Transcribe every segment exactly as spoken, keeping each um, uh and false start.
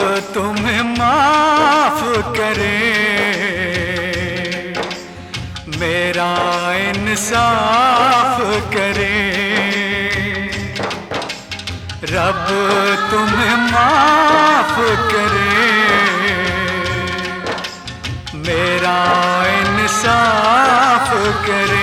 तुम्हें माफ करे, मेरा इंसाफ करे। रब तुम्हें माफ करे, मेरा इंसाफ करे।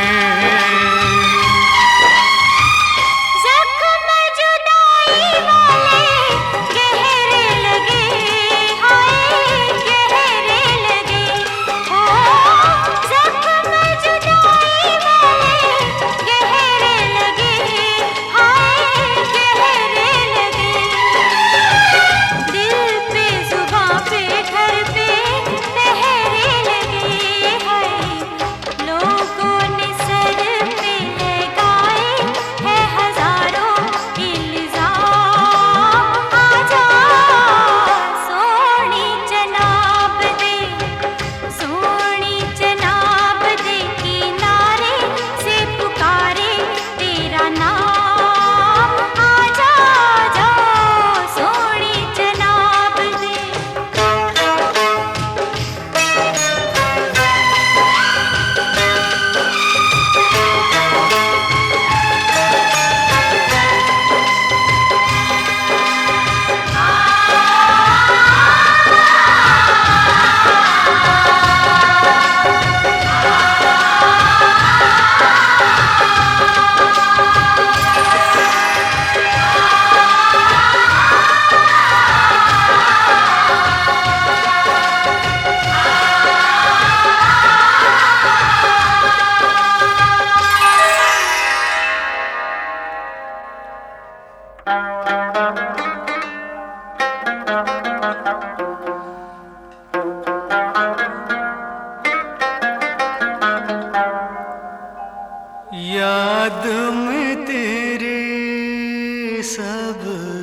याद में तेरे सब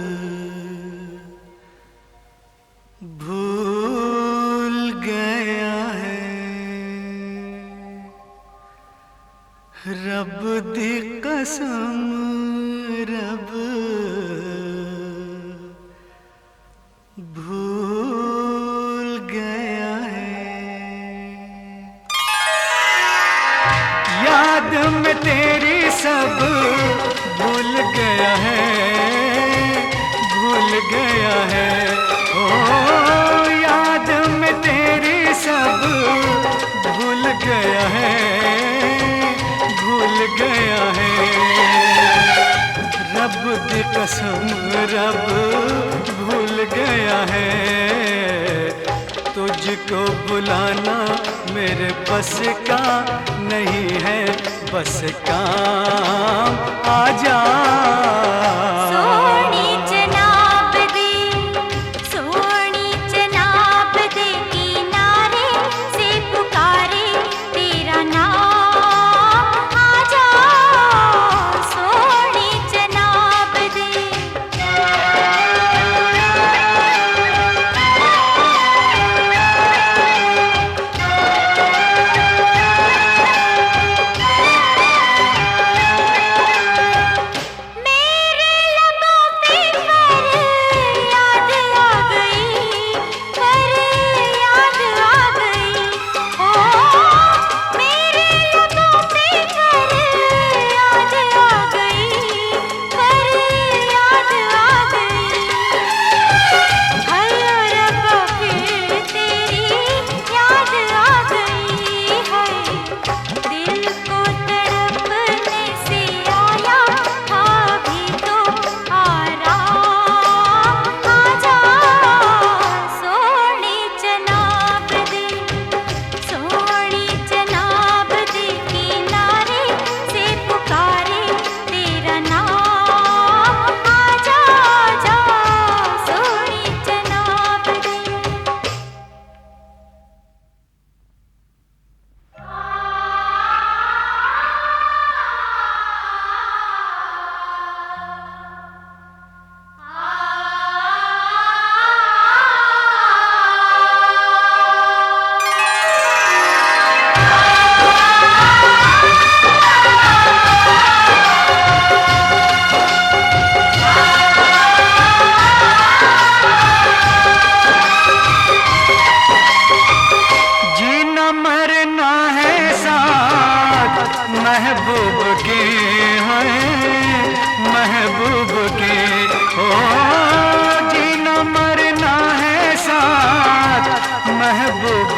भूल गया है, रब दी कसम रब भूल गया है। याद में तेरी सब भूल गया है, भूल गया है। ओ याद में तेरी सब भूल गया है, भूल गया है। रब दी कसम रब भूल गया है। तुझको बुलाना मेरे बस का नहीं है, बस काम आजा। सोनी जनाब दे, सोनी जनाब दे, किनारे से पुकारे तेरा नाम आजा। सोनी जनाब दे। मेरे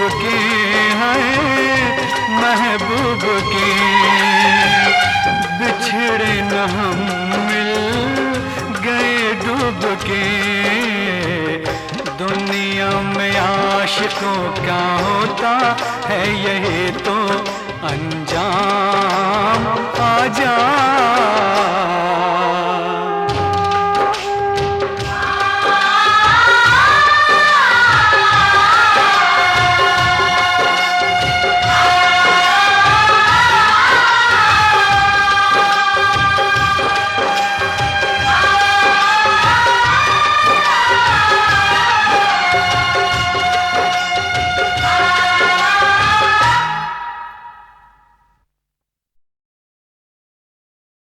के हैं महबूब के, बिछड़े न हम मिल गए डूब के। दुनिया में आशिकों का होता है यही तो अंजाम, आजा